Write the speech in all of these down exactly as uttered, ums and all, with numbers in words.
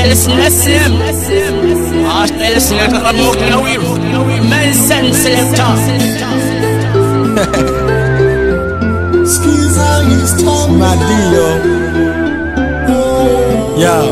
لسنا السلام عاشق لسنا كرموك نوير ما نسان سلامتا Madio Yo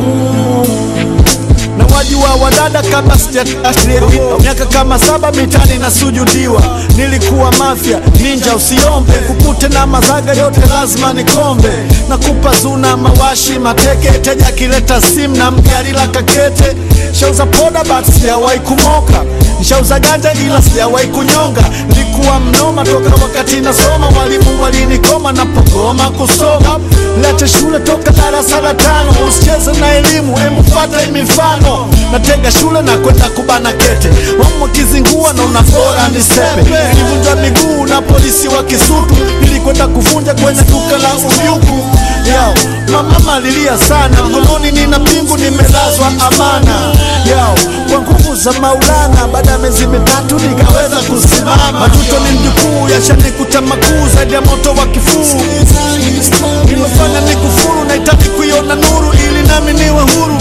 na wajua wadada kama sijatashiri miaka kama saba mitani na sujudiwa. Nilikuwa mafia ninja usiombe kukute na mazaga yote lazima nikombe. Na kupa zuna mawashi mateke teja kileta sim na mgari la kakete. Shauza poda but sijawahi kumoka. Nishauza ganja ila sijawahi kunyonga. Nilikuwa mnoma toka wakati nasoma. Walimu walinikoma na pogoma kusoma. Lete shule toka darasa la tano. Usicheze na elimu emufata imifano. Natega shule na kwenda kubana kete. Wamo kizingua na unafora nisepe. Nilivunjwa miguu na polisi wa Kisutu. Nilikwenda kuvunja kwenye duka la Uvyuku. Yao, mama lilia sana. Mkononi nina pingu nimelazwa amana. Yao, kwa nguvu za Maulana baada ya miezi mitatu nikaweza kusimama. Matuto ni mjukuu yashanikuta makuu zaidi ya moto wa kifuu. Nimefanya nikufuru nahitaji kuiona nuru ili nami niwe huru.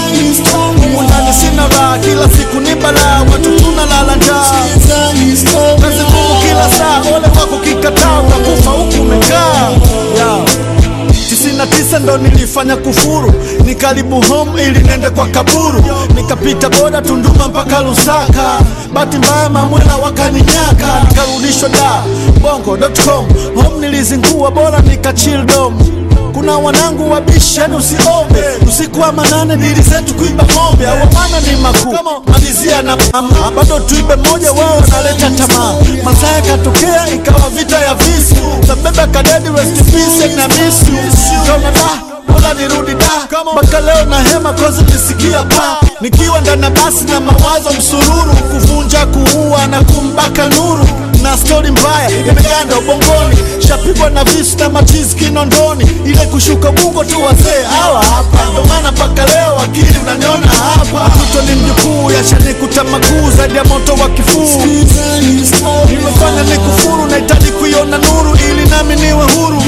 Ndani sina raha kila siku ni balaa watu tunalala njaa. Kazi ngumu kila saa ole wako kikataa utakufa huku umekaa. Yao tisini na tisa ndo nilifanya kufuru. Nikaribu home ili nende kwa kaburu. Nikapita boda Tunduma mpaka Lusaka. Bahati mbaya mamwela wakaninyaka. Nikarudishwa da bongo dot com. Home nilizingua bora nika chill dom. Kuna wanangu wabishi yani usiombe. Usiku wa manane dili zetu kuiba ng'ombe. Awamana ni makuu malizia na mama. Bado tuibe moja wao naleta tamaa. Masaya katokea ikawa vita ya visu. Zabeba kadedi rest in peace na miss you. Kama da bola nirudi da mpaka leo na hema kozi nisikia pa. Nikiwa ndana basi na mawazo msururu. Kuvunja kuua na kumbaka nuru. Na story mbaya imeganda ubongoni. Shapigwa na visu na machizi kinondoni. Ile kushuka bungo tu wazee hawa hapa. Ndo maana paka leo akili unaniona hapa. Matuto ni mjukuu yashanikuta makuu zaidi ya moto wa kifuu. Nimefanya nikufuru nahitaji kuiona nuru ili nami niwe huru.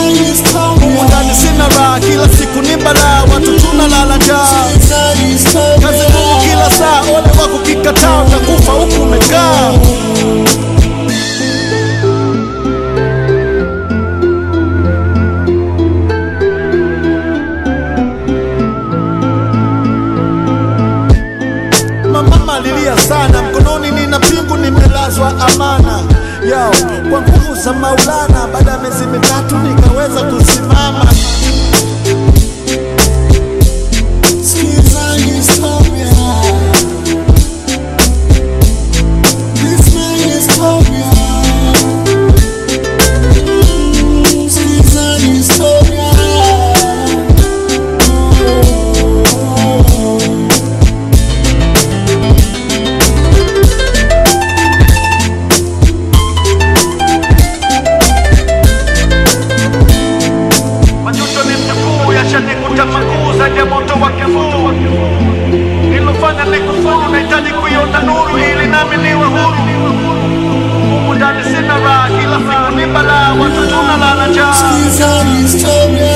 Ndani sina raha kila siku ni balaa watu tunalala njaa. Kazi ngumu kila saa ole wako kikataa utakufa huku umekaa. Mama lilia sana mkononi nina pingu nimelazwa amana. Yao, kwa nguvu za Maulana baada ya miezi mitatu nikaweza kusimama. Yashanikuta makuu zaidi ya moto wa kifuu. Nilofanya nikufuru nahitaji kuiona nuru ili nami niwe huru. Humu ndani sina raha kila siku ni balaa watu tunalala njaa.